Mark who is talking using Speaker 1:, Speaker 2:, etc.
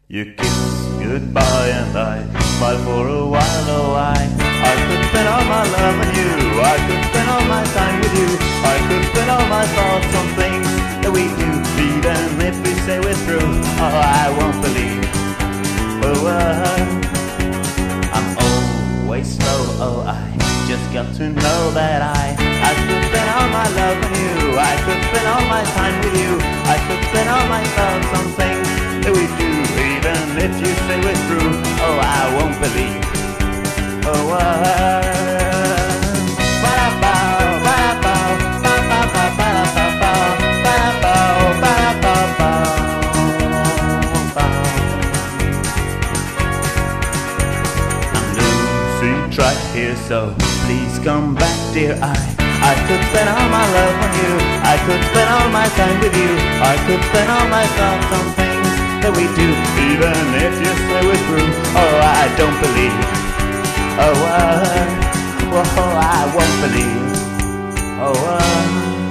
Speaker 1: You kiss goodbye and I smile for a while. Oh, I could spend all my love on you. I could spend all my time with you. I could spend all my thoughts on things that we do. Even if we say we're through, oh, I won't believe a word. I'm always slow. Oh, I just got to know that I could spend all my love on you. I could spend all my time with you. I could spend all my thoughts on things that we do. Even if you say we're through, oh, I won't believe a word. Ba-da-bow, ba-da-bow, ba-ba-bow, ba-da-bow, ba-da-bow, ba-da-bow, ba-da-bow. I'm losing track here, so please come back, dear. I could spend all my love on you. I could spend all my time with you. I could spend all my thoughts on things that we do. Even if you say we're through, oh, I don't believe a word. Oh, I won't believe a word.